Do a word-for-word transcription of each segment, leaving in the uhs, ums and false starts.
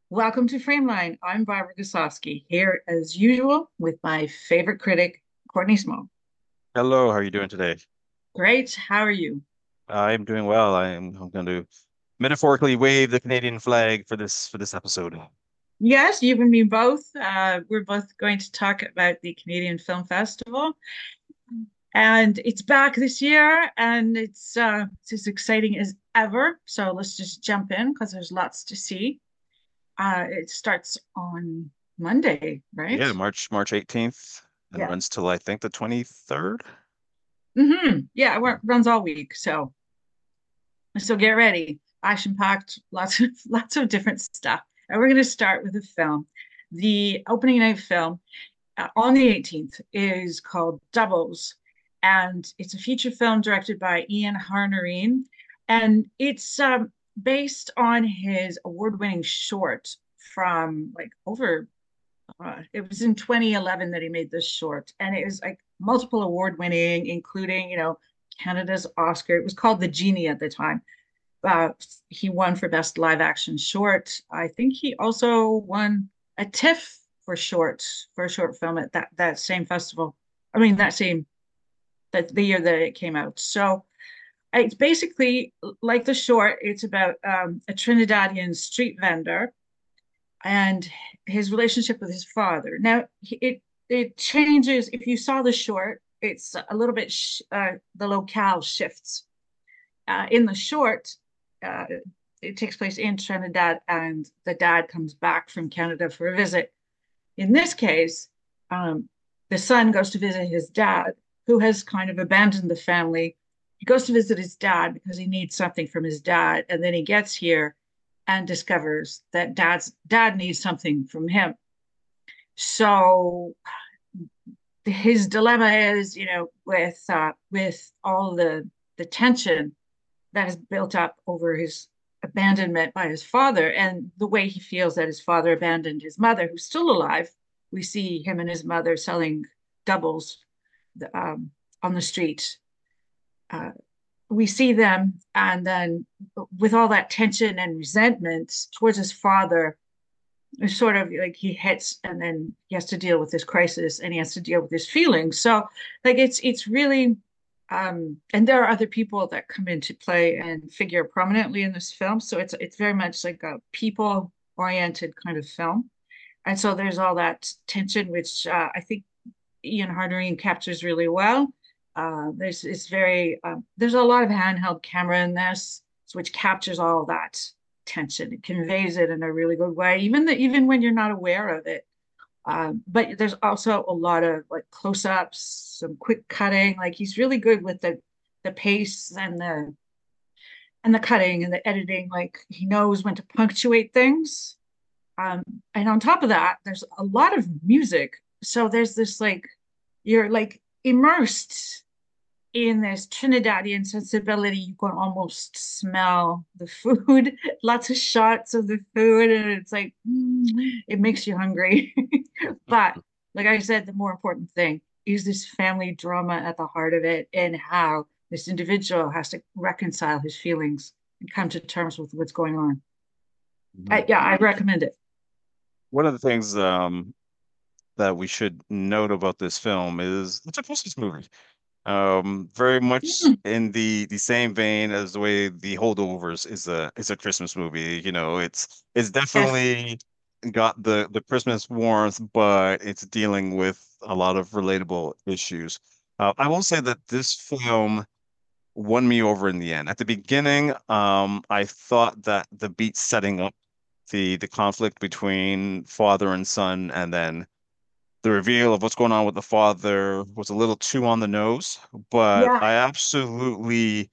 Welcome to Frameline. I'm Barbara Gosowski, here as usual with my favorite critic, Courtney Small. Hello, how are you doing today? Great. How are you? I'm doing well. I'm I'm going to metaphorically wave the Canadian flag for this for this episode. Yes, you and me both. Uh, we're both going to talk about the Canadian Film Festival, and it's back this year, and it's uh, it's as exciting as ever. So let's just jump in because there's lots to see. Uh, it starts on Monday, right? Yeah, March March eighteenth and Yeah. runs till I think the twenty-third. hmm Yeah, it runs all week. So So get ready. Action packed, lots of lots of different stuff. And we're going to start with a film. The opening night film uh, on the eighteenth is called Doubles, and it's a feature film directed by Ian Harnarine, and it's um, based on his award-winning short from like over. Uh, it was in twenty eleven that he made this short, and it was like multiple award-winning, including you know Canada's Oscar. It was called The Genie at the time. Uh, he won for best live action short. I think he also won a TIFF for short for a short film at that that same festival. I mean that same that the year that it came out. So it's basically like the short. It's about um, a Trinidadian street vendor and his relationship with his father. Now it it changes. If you saw the short, it's a little bit sh- uh, the locale shifts uh, in the short, uh, it takes place in Trinidad, and the dad comes back from Canada for a visit. In this case, um, the son goes to visit his dad, who has kind of abandoned the family. He goes to visit his dad because he needs something from his dad, and then he gets here and discovers that dad's dad needs something from him. So his dilemma is, you know, with uh, with all the the tension that has built up over his abandonment by his father and the way he feels that his father abandoned his mother, who's still alive. We see him and his mother selling doubles um, on the street. Uh, we see them, and then with all that tension and resentment towards his father, it's sort of like he hits, and then he has to deal with this crisis, and he has to deal with his feelings. So, like it's it's really um, and there are other people that come into play and figure prominently in this film. So it's it's very much like a people oriented kind of film. And so there's all that tension, which uh, I think Ian Hardering captures really well. Uh, there's it's very um, there's a lot of handheld camera in this, which captures all that tension. It conveys it in a really good way, even the, even when you're not aware of it. Um, but there's also a lot of like close-ups, some quick cutting. Like he's really good with the the pace and the and the cutting and the editing. Like he knows when to punctuate things. Um, and on top of that, there's a lot of music. So there's this like you're like immersed in this Trinidadian sensibility. You can almost smell the food, lots of shots of the food, and it's like mm, it makes you hungry. But like I said, the more important thing is this family drama at the heart of it and how this individual has to reconcile his feelings and come to terms with what's going on. I, Mhm. yeah, I recommend it. One of the things um, that we should note about this film is it's a Christmas movie. Um, very much Mm, in the the same vein as the way The Holdovers is a is a Christmas movie. You know, it's it's yes. definitely got the the Christmas warmth, but it's dealing with a lot of relatable issues. Uh, I will say that this film won me over in the end. At the beginning, um, I thought that the beat setting up the the conflict between father and son, and then the reveal of what's going on with the father was a little too on the nose, but Yeah. I absolutely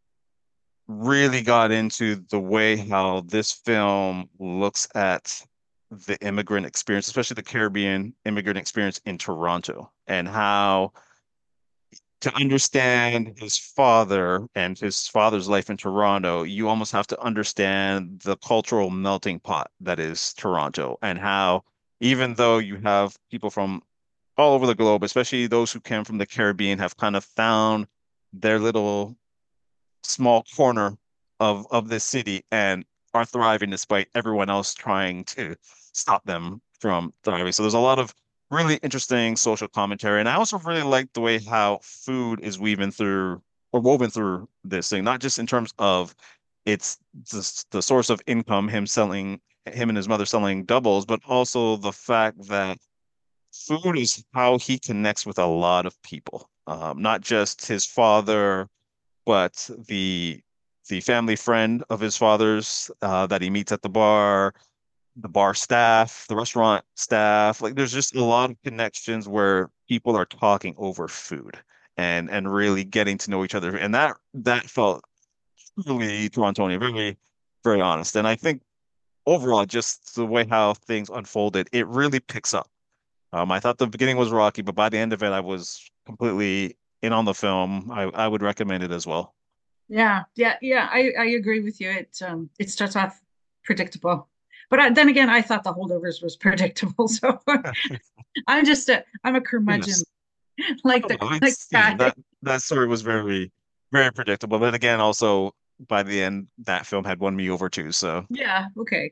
really got into the way how this film looks at the immigrant experience, especially the Caribbean immigrant experience in Toronto, and how to understand his father and his father's life in Toronto, you almost have to understand the cultural melting pot that is Toronto, and how even though you have people from all over the globe, especially those who came from the Caribbean, have kind of found their little small corner of of this city, and are thriving despite everyone else trying to stop them from thriving. So there's a lot of really interesting social commentary. And I also really like the way how food is weaving through or woven through this thing, not just in terms of it's the, the source of income, him selling, him and his mother selling doubles, but also the fact that food is how he connects with a lot of people, um, not just his father, but the the family friend of his father's uh, that he meets at the bar, the bar staff, the restaurant staff. Like there's just a lot of connections where people are talking over food and and really getting to know each other. And that that felt really Torontonian, very, very honest. And I think overall, just the way how things unfolded, it really picks up. Um, I thought the beginning was rocky, but by the end of it, I was completely in on the film. I, I would recommend it as well. Yeah, yeah, yeah. I I agree with you. It um it starts off predictable, but I, then again, I thought the holdovers was predictable. So I'm just a I'm a curmudgeon, Yes. like Oh, the no, like it's, you know, guy. that that story was very, very predictable. But again, also by the end, that film had won me over too. So Yeah. Okay.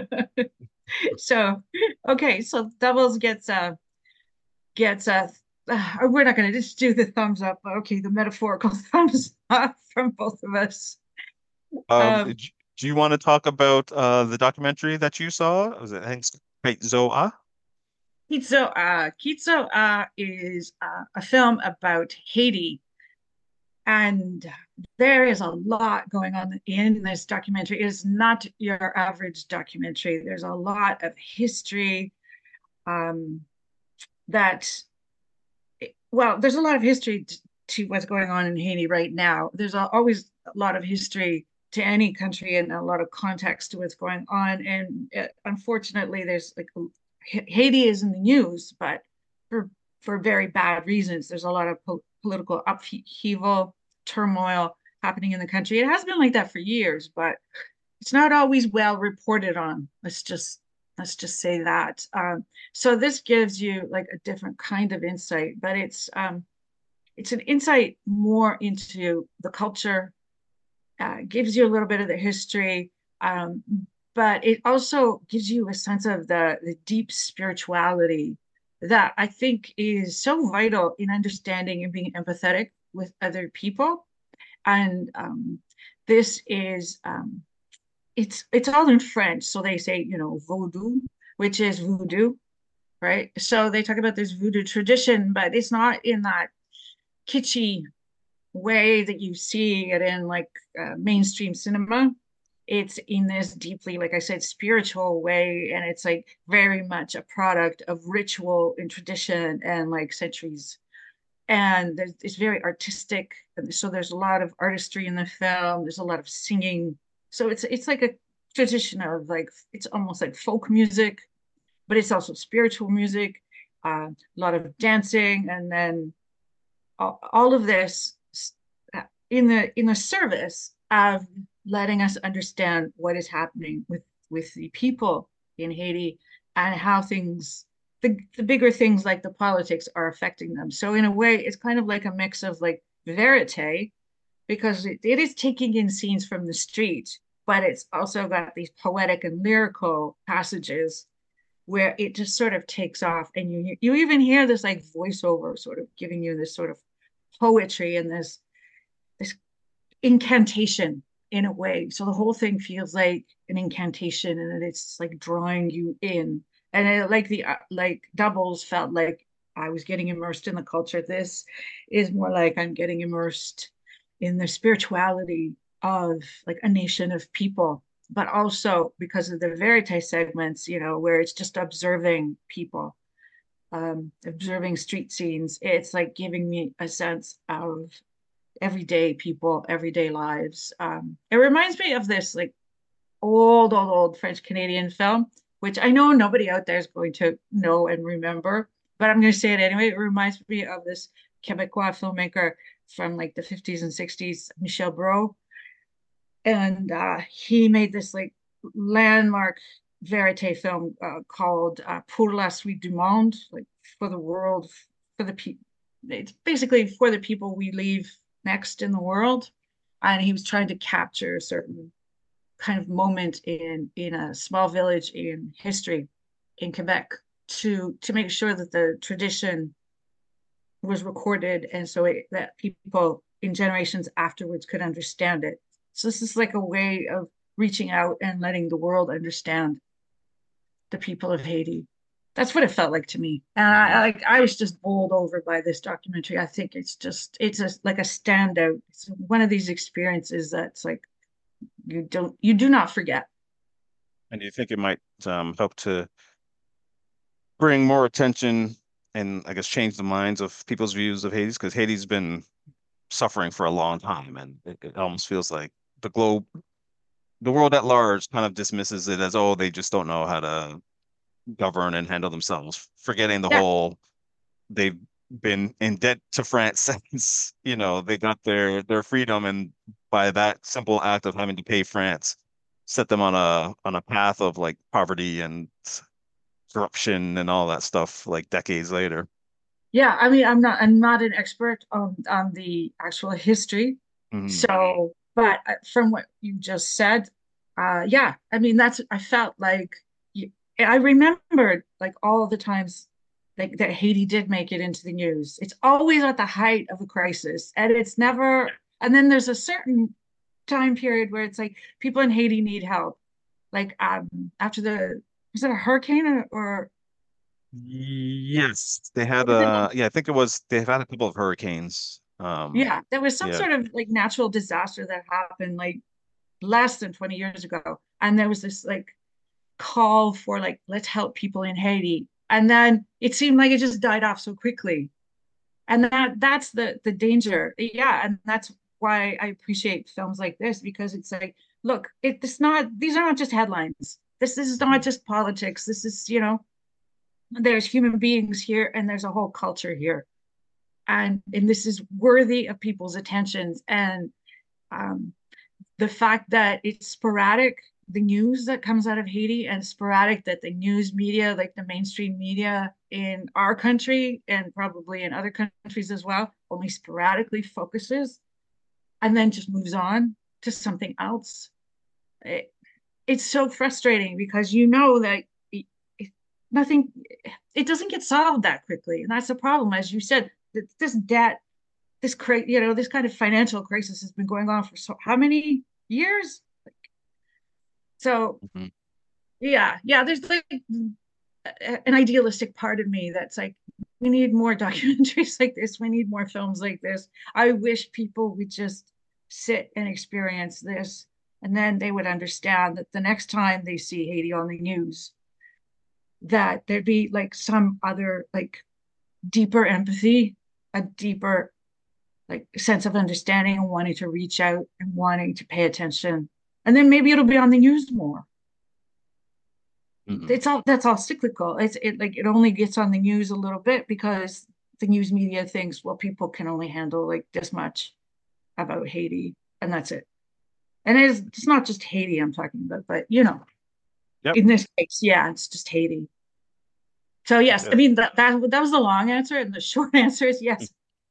So okay. So Doubles gets uh gets uh uh, we're not going to just do the thumbs up, but okay, the metaphorical thumbs up from both of us. Um, Um, do do you want to talk about uh the documentary that you saw? Was it, I think it's Kate Zoa? Kitso uh, Kitso uh, is uh, a film about Haiti. And there is a lot going on in this documentary. It is not your average documentary. There's a lot of history um, that, well, there's a lot of history t- to what's going on in Haiti right now. There's a, always a lot of history to any country and a lot of context to what's going on. And uh, unfortunately, there's like Haiti is in the news, but for for very bad reasons. There's a lot of po- political upheaval, turmoil happening in the country. It has been like that for years, but it's not always well reported on. Let's just let's just say that. Um, so this gives you like a different kind of insight, but it's um, it's an insight more into the culture, uh, gives you a little bit of the history, um, but it also gives you a sense of the the deep spirituality that I think is so vital in understanding and being empathetic with other people. And um, this is um, it's it's all in French, so they say you know voodoo, which is voodoo, right? So they talk about this voodoo tradition, but it's not in that kitschy way that you see it in like uh, mainstream cinema. It's in this deeply, like I said, spiritual way, and it's like very much a product of ritual and tradition and like centuries. And there's, it's very artistic, so there's a lot of artistry in the film. There's a lot of singing, so it's it's like a tradition of like it's almost like folk music, but it's also spiritual music. Uh, a lot of dancing, and then all, all of this in the in the service of letting us understand what is happening with with the people in Haiti and how things the, the bigger things like the politics are affecting them. So in a way, it's kind of like a mix of like verite because it, it is taking in scenes from the street, but it's also got these poetic and lyrical passages where it just sort of takes off, and you you even hear this like voiceover sort of giving you this sort of poetry and this this incantation in a way. So the whole thing feels like an incantation, and it's like drawing you in. And it, like the uh, like doubles felt like I was getting immersed in the culture. This is more like I'm getting immersed in the spirituality of like a nation of people, but also because of the verite segments, you know, where it's just observing people, um, observing street scenes. It's like giving me a sense of everyday people, everyday lives. Um, it reminds me of this like old, old, old French Canadian film, which I know nobody out there is going to know and remember, but I'm going to say it anyway. It reminds me of this Quebecois filmmaker from like the fifties and sixties, Michel Brault. And uh, he made this like landmark verite film uh, called uh, Pour la suite du monde, like for the world, for the people. It's basically for the people we leave next in the world. And he was trying to capture certain kind of moment in in a small village in history in Quebec to to make sure that the tradition was recorded and so it, that people in generations afterwards could understand it. So this is like a way of reaching out and letting the world understand the people of Haiti. That's what it felt like to me. And I Mhm. like I was just bowled over by this documentary. I think it's just it's a, like a standout. It's one of these experiences that's like you don't you do not forget. And do you think it might um, help to bring more attention and I guess change the minds of people's views of Haiti? Because Haiti's been suffering for a long time, and it, it almost feels like the globe, the world at large, kind of dismisses it as, oh, they just don't know how to govern and handle themselves, forgetting the Yeah, whole they've been in debt to France since, you know, they got their their freedom, and by that simple act of having to pay France, set them on a on a path of like poverty and corruption and all that stuff like decades later. yeah. I mean, I'm not I'm not an expert on on the actual history. Mhm. So, but uh, from what you just said, uh, yeah. I mean, that's I felt like you, I remembered like all the times like that Haiti did make it into the news. It's always at the height of a crisis, and it's never. And then there's a certain time period where it's like people in Haiti need help, like um after the was it a hurricane or, or Yes, they had was it a yeah, I think it was they've had a couple of hurricanes. Um, yeah, there was some yeah. sort of like natural disaster that happened like less than twenty years ago. And there was this like call for like, let's help people in Haiti. And then it seemed like it just died off so quickly. And that that's the the danger. Yeah. And that's why I appreciate films like this because it's like, look, it's not these are not just headlines. This, this is not Mhm. just politics. This is, you know, there's human beings here and there's a whole culture here. And and this is worthy of people's attentions. And um, the fact that it's sporadic, the news that comes out of Haiti, and sporadic that the news media, like the mainstream media in our country and probably in other countries as well, only sporadically focuses and then just moves on to something else. It, it's so frustrating because you know that it, it, nothing, it doesn't get solved that quickly. And that's the problem. As you said, this debt, this, you know, this kind of financial crisis has been going on for so how many years? So Mhm. yeah, yeah, there's like an idealistic part of me that's like, we need more documentaries like this. We need more films like this. I wish people would just sit and experience this, and then they would understand that the next time they see Haiti on the news, that there'd be like some other like deeper empathy, a deeper like sense of understanding and wanting to reach out and wanting to pay attention. And then maybe it'll be on the news more. Mhm. It's all that's all cyclical. It's it like it only gets on the news a little bit because the news media thinks, well, people can only handle like this much about Haiti, and that's it. And it's, it's not just Haiti I'm talking about, but you know, Yep. in this case, yeah, it's just Haiti. So yes, I Yeah. mean that that that was the long answer, and the short answer is yes.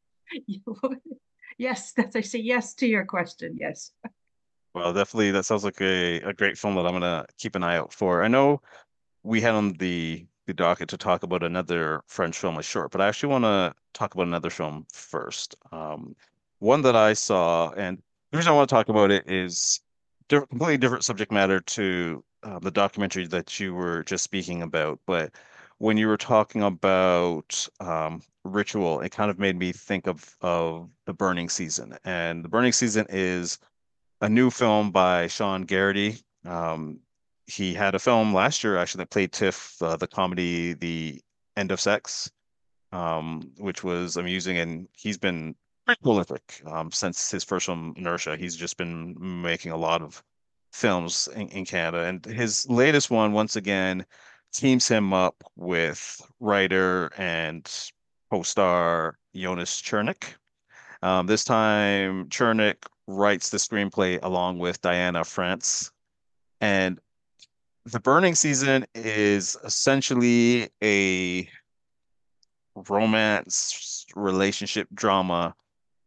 Yes, that's I say yes to your question. Yes. Well, definitely that sounds like a, a great film that I'm gonna keep an eye out for. I know we had on the the docket to talk about another French film, a short, but I actually want to talk about another film first. Um, one that I saw, and the reason I want to talk about it is different, completely different subject matter to uh, the documentary that you were just speaking about. But when you were talking about um, Ritual, it kind of made me think of of The Burning Season, and The Burning Season is a new film by Sean Garrity. Um, he had a film last year actually that played TIFF, uh, the comedy The End of Sex, um, which was amusing, and he's been pretty prolific um, since his first film Inertia. He's just been making a lot of films in, in Canada, and his latest one once again teams him up with writer and co-star Jonas Chernick. Um, this time, Chernick writes the screenplay along with Diana France. And The Burning Season is essentially a romance relationship drama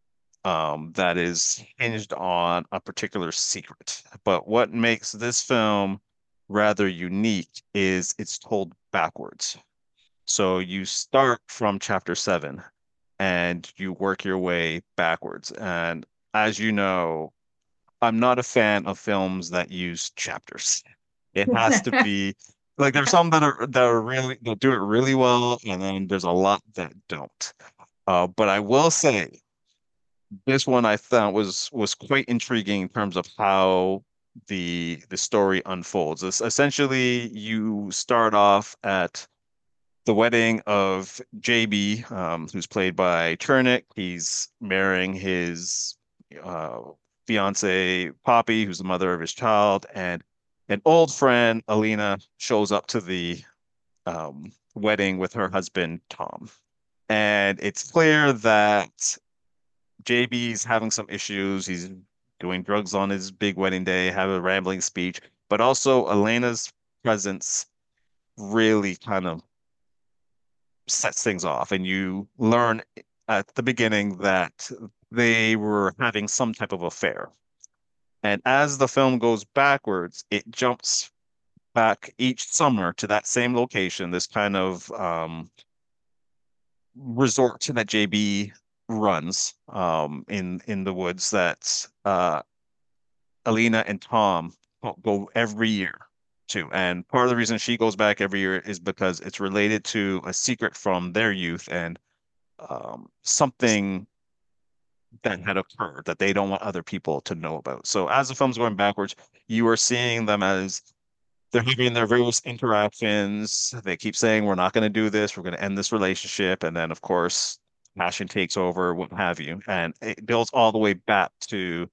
um, that is hinged on a particular secret. But what makes this film rather unique is it's told backwards. So you start from chapter seven and you work your way backwards. And as you know, I'm not a fan of films that use chapters. It has to be like there's some that are that are really that do it really well, and then there's a lot that don't. Uh, but I will say this one I thought was was quite intriguing in terms of how the the story unfolds. It's essentially you start off at the wedding of J B, um, who's played by Chernick. He's marrying his uh, fiance Poppy, who's the mother of his child, and an old friend, Alina, shows up to the um, wedding with her husband Tom. And it's clear that J B's having some issues. He's doing drugs on his big wedding day, have a rambling speech, but also Elena's presence really kind of sets things off. And you learn at the beginning that they were having some type of affair. And as the film goes backwards, it jumps back each summer to that same location, this kind of um, resort that J B runs um, in in the woods that uh, Alina and Tom go every year to. And part of the reason she goes back every year is because it's related to a secret from their youth and um, something that had occurred that they don't want other people to know about. So as the film's going backwards, you are seeing them as they're having their various interactions. They keep saying, we're not going to do this, we're going to end this relationship. And then, of course, passion takes over, what have you. And it builds all the way back to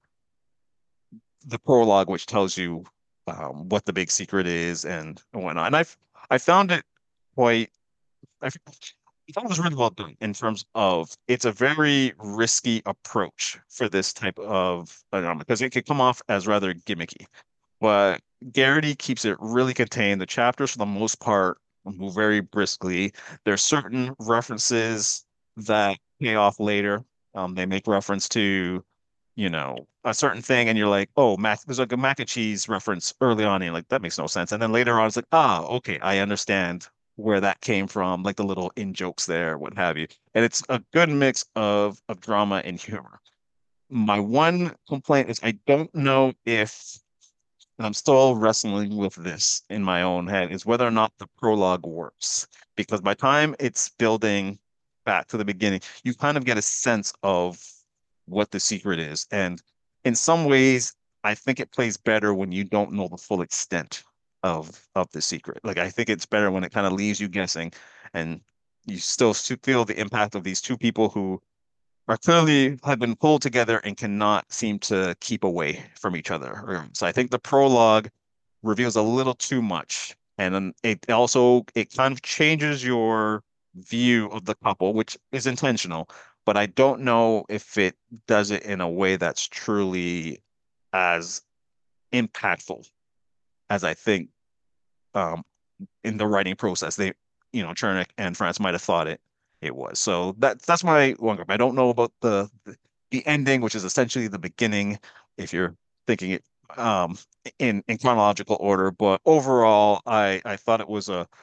the prologue, which tells you um, what the big secret is and whatnot. And I've I found it quite I thought it was really well done in terms of it's a very risky approach for this type of drama because it could come off as rather gimmicky. But Garrity keeps it really contained. The chapters, for the most part, move very briskly. There's certain references that pay off later. Um, they make reference to, you know, a certain thing, and you're like, oh, mac, there's like a mac and cheese reference early on, and you're like, that makes no sense. And then later on, it's like, ah, okay, I understand where that came from, like the little in jokes there, what have you. And it's a good mix of of drama and humor. My one complaint is I don't know if and I'm still wrestling with this in my own head, is whether or not the prologue works. Because by the time it's building back to the beginning, you kind of get a sense of what the secret is. And in some ways, I think it plays better when you don't know the full extent of of the secret. Like I think it's better when it kind of leaves you guessing and you still feel the impact of these two people who are clearly have been pulled together and cannot seem to keep away from each other. So I think the prologue reveals a little too much. And then it also it kind of changes your view of the couple, which is intentional, but I don't know if it does it in a way that's truly as impactful as I think um, in the writing process. They, you know, Chernick and France might have thought it it was. So that that's my one group. I don't know about the the, the ending, which is essentially the beginning, if you're thinking it um in in chronological order. But overall, I I thought it was a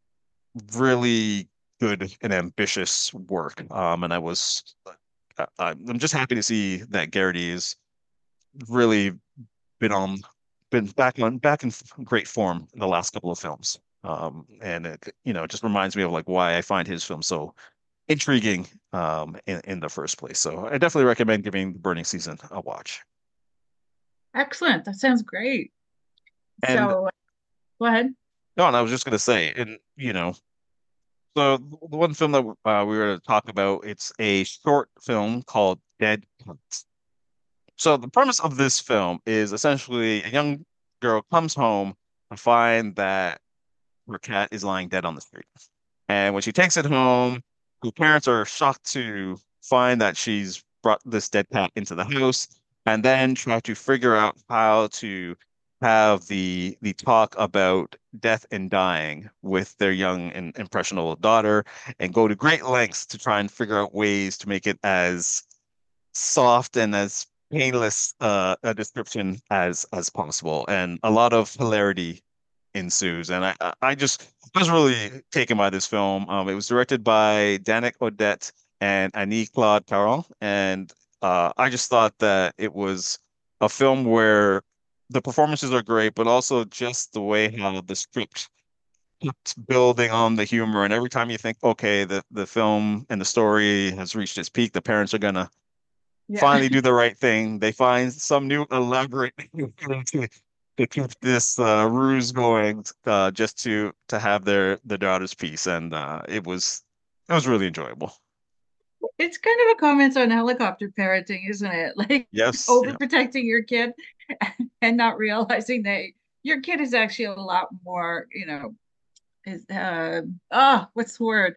really good and ambitious work. Um, and I was I, I'm just happy to see that Garrity has really been on been back on back in great form in the last couple of films. Um, and it, you know, it just reminds me of like why I find his film so intriguing um in, in the first place. So I definitely recommend giving The Burning Season a watch. Excellent. That sounds great. And So go ahead. no, and I was just gonna say, and you know, so the one film that uh, we were going to talk about, it's a short film called Dead Cats. So the premise of this film is essentially a young girl comes home to find that her cat is lying dead on the street. And when she takes it home, her parents are shocked to find that she's brought this dead cat into the house and then try to figure out how to have the the talk about death and dying with their young and impressionable daughter and go to great lengths to try and figure out ways to make it as soft and as painless uh, a description as as possible, and a lot of hilarity ensues. And I I I just I was really taken by this film. Um, it was directed by Danik Odette and Annie Claude Parent, and uh, I just thought that it was a film where the performances are great, but also just the way how the script kept building on the humor. And every time you think, okay, the the film and the story has reached its peak, the parents are gonna Yeah. finally do the right thing. They find some new elaborate thing to, to keep this uh, ruse going, uh, just to to have their their daughter's peace, and uh, it was it was really enjoyable. It's kind of a comment on helicopter parenting, isn't it? Like Yes, yeah, overprotecting your kid and not realizing that your kid is actually a lot more, you know, is uh oh, what's the word?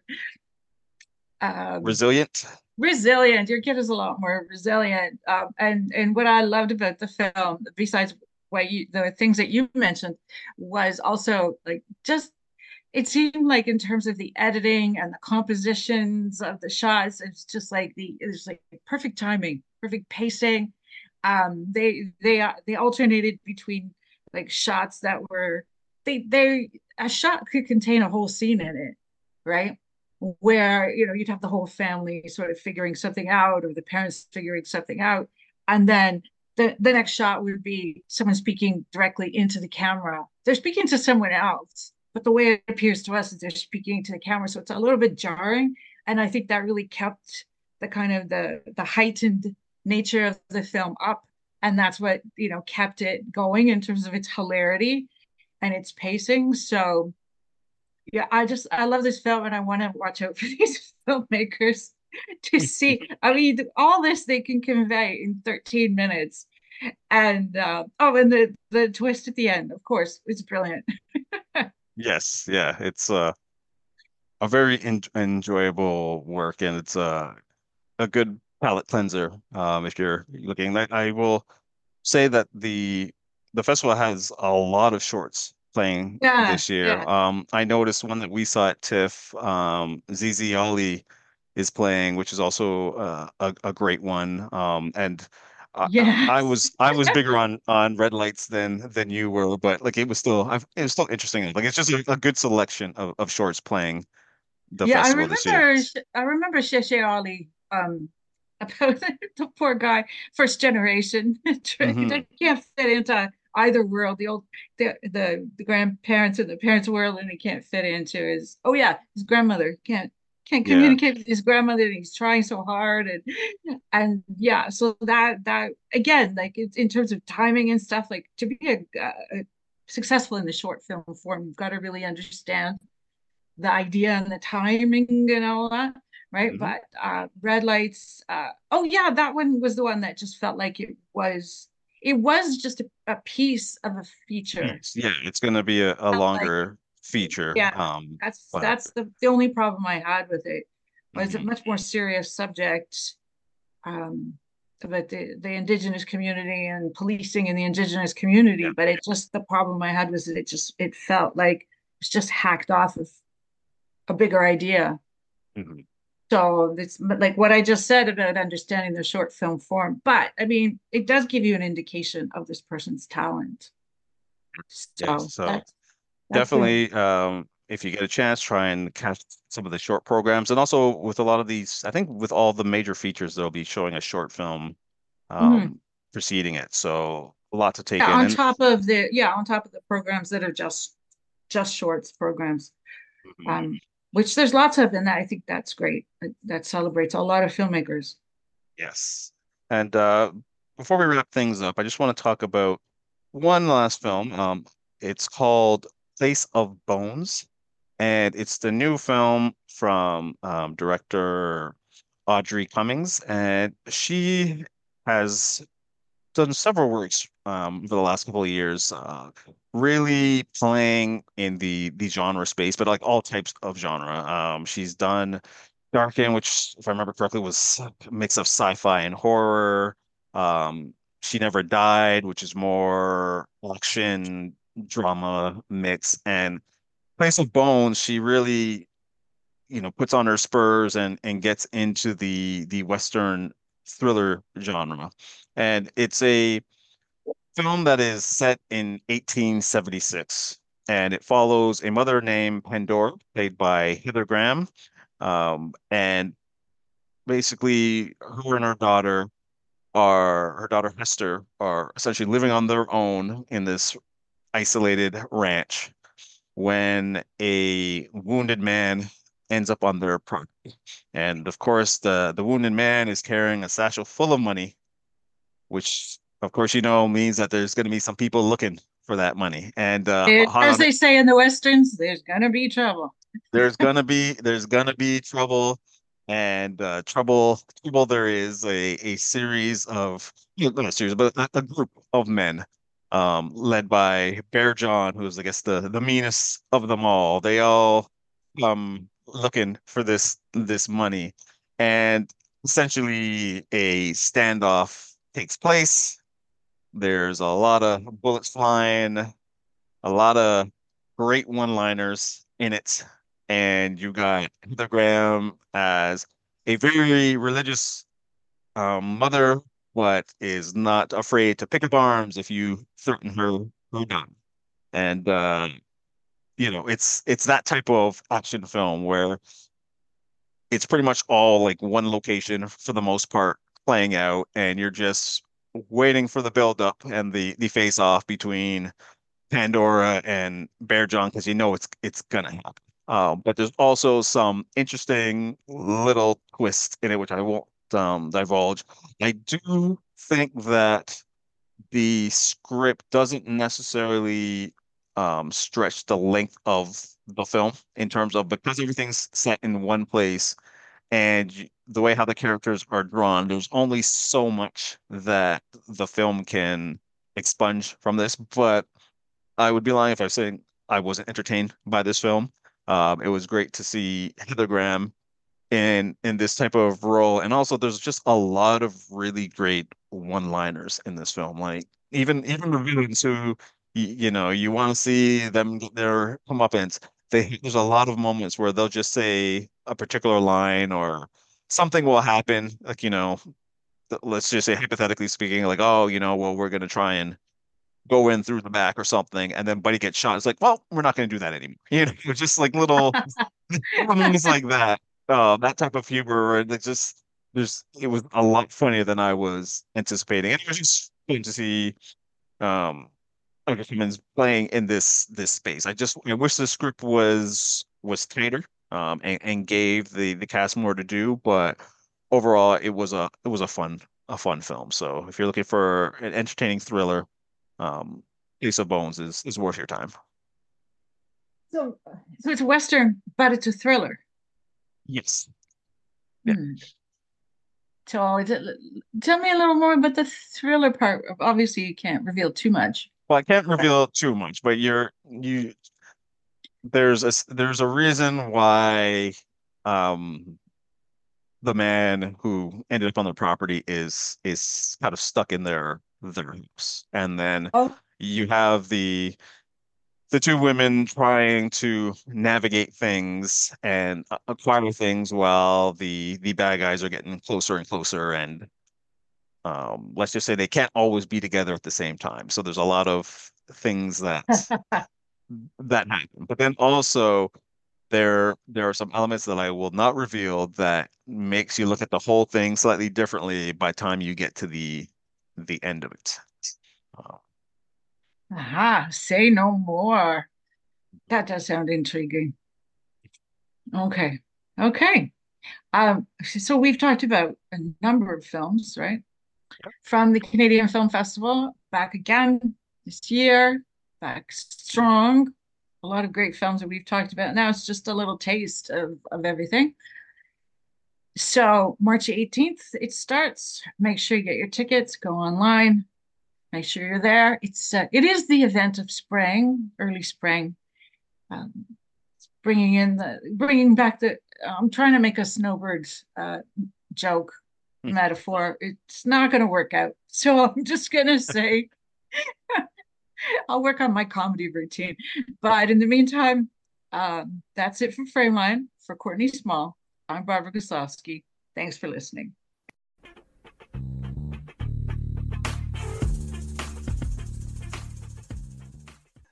Um, resilient. resilient. Your kid is a lot more resilient. Um, and and what I loved about the film, besides what you the things that you mentioned, was also like just it seemed like in terms of the editing and the compositions of the shots, it's just like the it's like perfect timing, perfect pacing. Um, they they uh, they alternated between like shots that were they they a shot could contain a whole scene in it, right? Where you know you'd have the whole family sort of figuring something out, or the parents figuring something out, and then the the next shot would be someone speaking directly into the camera. They're speaking to someone else, but the way it appears to us is they're speaking to the camera, so it's a little bit jarring. And I think that really kept the kind of the the heightened nature of the film up, and that's what you know kept it going in terms of its hilarity and its pacing. So yeah, I just I love this film, and I want to watch out for these filmmakers to see. I mean, all this they can convey in thirteen minutes, and uh, oh, and the the twist at the end, of course, is brilliant. Yes, yeah, it's uh, a very en enjoyable work, and it's uh, a good palate cleanser. Um, if you're looking, I, I will say that the the festival has a lot of shorts playing Yeah, this year. yeah, Um, I noticed one that we saw at TIFF, um, Z Z Ali is playing, which is also uh, a a great one. Um, and I, I yeah. I was I was bigger on on red lights than than you were, but like it was still I, it was still interesting. Like it's just a, a good selection of, of shorts playing the Yeah, I festival this year. remember I remember Sheshe Ali, um about the poor guy, first generation. Hmm. They can't fit into either world. The old the, the the grandparents and the parents' world, and he can't fit into his oh yeah, his grandmother can't can't Yeah. communicate with his grandmother, and he's trying so hard, and and yeah, so that that again, like it's in terms of timing and stuff, like to be a, a successful in the short film form, you've got to really understand the idea and the timing and all that, right? Hmm. But uh, red lights. Uh, oh yeah, that one was the one that just felt like it was. It was just a, a piece of a feature. Yes. Yeah, it's going to be a, a Felt like longer feature. yeah, Um, that's but that's the the only problem I had with it was a mhm. much more serious subject um, about the the indigenous community and policing in the indigenous community. Yeah. But it just the problem I had was that it just it felt like it's just hacked off of a bigger idea. Mhm. So it's like what I just said about understanding the short film form. But I mean, it does give you an indication of this person's talent. Yes. So So that's that's been definitely, um, if you get a chance, try and catch some of the short programs. And also with a lot of these, I think with all the major features, they'll be showing a short film mhm. um, preceding it. So a lot to take Yeah, in. on And top of the yeah, on top of the programs that are just just shorts programs. mhm, Um, which there's lots of, and I think that's great. That celebrates a lot of filmmakers. yes. And uh, before we wrap things up, I just want to talk about one last film. Um, it's called Place of Bones, and it's the new film from um, director Audrey Cummings, and she has done several works um, for the last couple of years, uh, really playing in the the genre space, but like all types of genre. Um, she's done Darken, which, if I remember correctly, was a mix of sci-fi and horror. Um, She Never Died, which is more action drama mix, and Place of Bones, she really, you know, puts on her spurs and and gets into the the Western thriller genre. And it's a film that is set in eighteen seventy-six. And it follows a mother named Pandora, played by Heather Graham. Um, and basically, her and her daughter are, her daughter Hester, are essentially living on their own in this isolated ranch when a wounded man ends up on their property. And of course, the, the wounded man is carrying a satchel full of money, which, of course, you know, means that there's going to be some people looking for that money. And uh, It, hot as on it, they say in the Westerns, there's gonna be trouble. there's gonna be there's gonna be trouble, and uh, trouble trouble. There is a a series of, you know, not a series, but a, a group of men, um, led by Bear John, who's, I guess, the the meanest of them all. They all um looking for this this money, and essentially a standoff takes place. There's a lot of bullets flying, a lot of great one-liners in it, and you got Heather Graham as a very religious um, mother, but is not afraid to pick up arms if you threaten her her gun. And uh, you know, it's it's that type of action film where it's pretty much all like one location for the most part playing out, and you're just waiting for the build up and the the face off between Pandora and Bear John, because you know it's it's gonna happen. Um, but there's also some interesting little twists in it, which I won't um, divulge. I do think that the script doesn't necessarily um, stretch the length of the film in terms of, because everything's set in one place and y- the way how the characters are drawn, there's only so much that the film can expunge from this. But I would be lying if I was saying I wasn't entertained by this film. Um, it was great to see Heather Graham in in this type of role, and also there's just a lot of really great one-liners in this film. Like even even the villains who you, you know you want to see them get their comeuppance. They There's a lot of moments where they'll just say a particular line or something will happen. Like, you know, th- let's just say hypothetically speaking, like, oh, you know, well, we're gonna try and go in through the back or something, and then Buddy gets shot. It's like, well, we're not going to do that anymore. You know, just like little things like that. Uh, that type of humor, and it just there's it was a lot funnier than I was anticipating, and it was just fun to see um Olivia Colman's playing in this this space. I just I wish the script was was tighter, um, and, and gave the the cast more to do, but overall, it was a it was a fun a fun film. So if you're looking for an entertaining thriller, um, Ace of Bones is is worth your time. So, so it's a Western, but it's a thriller. Yes. Yeah. Hmm. So, is it, tell me a little more about the thriller part. Obviously, you can't reveal too much. Well, I can't reveal too much, but you're you there's a s- there's a reason why um the man who ended up on the property is is kind of stuck in their their house. And then Oh, you have the the two women trying to navigate things and a- acquire things while the the bad guys are getting closer and closer, and um, let's just say they can't always be together at the same time. So there's a lot of things that that happen. But then also there there are some elements that I will not reveal that makes you look at the whole thing slightly differently by the time you get to the the end of it. Uh, aha, say no more. That does sound intriguing. Okay. Okay. Um, so we've talked about a number of films, right? From the Canadian Film Festival, back again this year, back strong. A lot of great films that we've talked about. Now it's just a little taste of, of everything. So March eighteenth, it starts. Make sure you get your tickets, go online, make sure you're there. It's uh, it is the event of spring, early spring. Um, bringing in the bringing back the I'm trying to make a snowbirds uh, joke metaphor. It's not going to work out. So I'm just going to say I'll work on my comedy routine. But in the meantime, um, that's it for Frameline. For Courtney Small, I'm Barbara Gosowski. Thanks for listening.